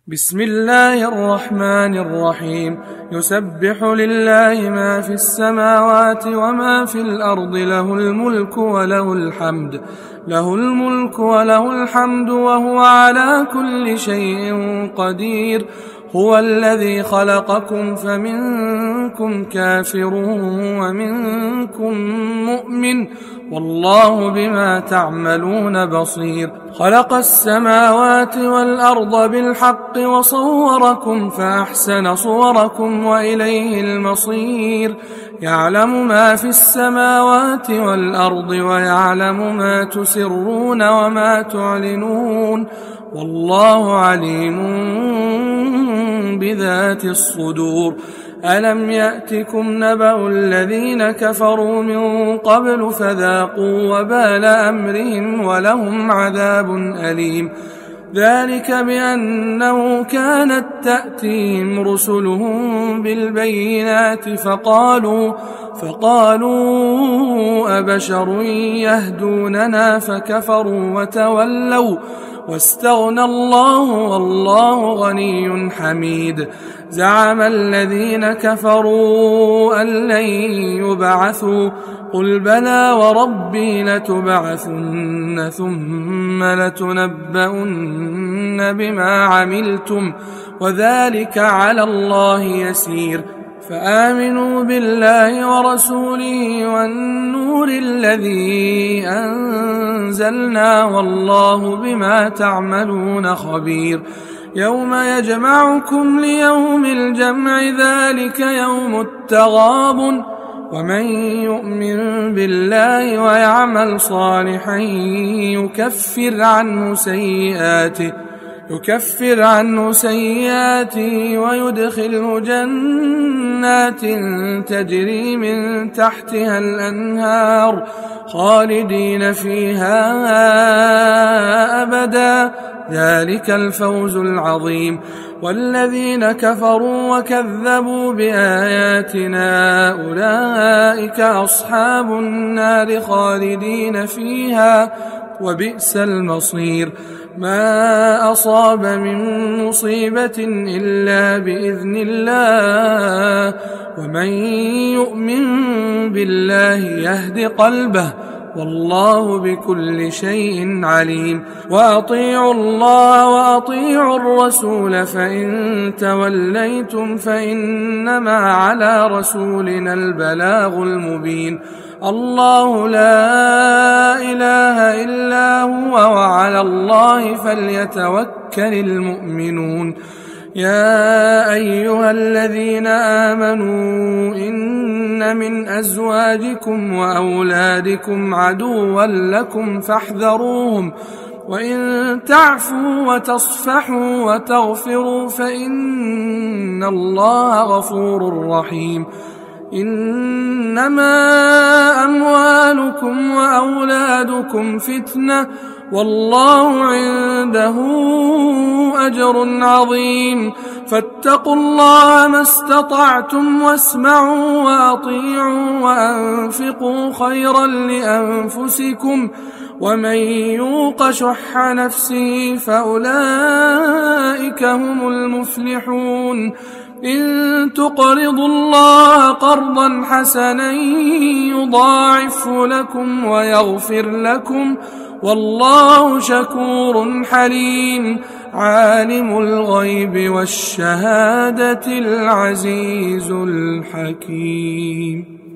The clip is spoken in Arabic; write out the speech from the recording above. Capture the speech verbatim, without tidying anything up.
بسم الله الرحمن الرحيم. يسبح لله ما في السماوات وما في الأرض، له الملك وله الحمد له الملك وله الحمد وهو على كل شيء قدير. هو الذي خلقكم فمنكم كافر ومنكم مؤمن، والله بما تعملون بصير. خلق السماوات والأرض بالحق وصوركم فأحسن صوركم وإليه المصير. يعلم ما في السماوات والأرض ويعلم ما تسرون وما تعلنون، والله عليم بذات الصدور. ألم يأتكم نبأ الذين كفروا من قبل فذاقوا وبال أمرهم ولهم عذاب أليم. ذلك بأنه كانت تأتيهم رسلهم بالبينات فقالوا فقالوا أبشر يهدوننا فكفروا وتولوا واستغنى الله والله غني حميد. زعم الذين كفروا أن لن يبعثوا، قل بلى وربي لتبعثن ثم لتنبؤن بما عملتم وذلك على الله يسير. فآمنوا بالله ورسوله والنور الذي أنزلنا، والله بما تعملون خبير. يوم يجمعكم ليوم الجمع، ذلك يوم التغابن. ومن يؤمن بالله ويعمل صالحا يكفر عنه سيئاته يكفر عنه سيئاته ويدخله جنات تجري من تحتها الأنهار خالدين فيها أبدا، ذلك الفوز العظيم. والذين كفروا وكذبوا بآياتنا أولئك أصحاب النار خالدين فيها وبئس المصير. ما أصاب من مصيبة إلا بإذن الله، ومن يؤمن بالله يهد قلبه، والله بكل شيء عليم. وأطيعوا الله وأطيعوا الرسول، فإن توليتم فإنما على رسولنا البلاغ المبين. الله لا إله إلا هو، وعلى الله فليتوكل المؤمنون. يا أيها الذين آمنوا إن من أزواجكم وأولادكم عدوا لكم فاحذروهم، وإن تعفوا وتصفحوا وتغفروا فإن الله غفور رحيم. إنما أموالكم وأولادكم فتنة، والله عنده أجر عظيم. فاتقوا الله ما استطعتم، واسمعوا وأطيعوا وأنفقوا خيرا لأنفسكم، ومن يوق شح نفسه فأولئك هم المفلحون. إن تقرضوا الله قرضا حسنا يضاعفه لكم ويغفر لكم، والله شكور حليم. عالم الغيب والشهادة العزيز الحكيم.